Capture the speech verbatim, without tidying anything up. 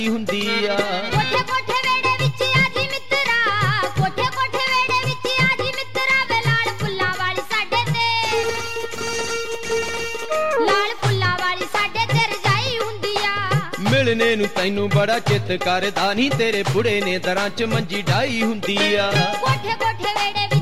ਹੁੰਦੀ ਆ। ਕੋਠੇ ਕੋਠੇ ਵੇੜੇ ਵਿੱਚ ਆਜੀ ਮਿੱਤਰਾ, ਕੋਠੇ ਕੋਠੇ ਵੇੜੇ ਵਿੱਚ ਆਜੀ ਮਿੱਤਰਾ, ਵੇ ਲਾਲ ਫੁੱਲਾਂ ਵਾਲੀ ਸਾਡੇ ਤੇ, ਲਾਲ ਫੁੱਲਾਂ ਵਾਲੀ ਸਾਡੇ ਤੇ ਰਜਾਈ ਹੁੰਦੀ ਆ। ਮਿਲਣੇ ਨੂੰ ਤੈਨੂੰ ਬੜਾ ਚਿੱਤ ਕਰਦਾ ਨੀ, ਤੇਰੇ ਬੁੜੇ ਨੇ ਦਰਾਂ ਚ ਮੰਜੀ ਢਾਈ ਹੁੰਦੀ ਆ। ਕੋਠੇ ਕੋਠੇ ਵੇੜੇ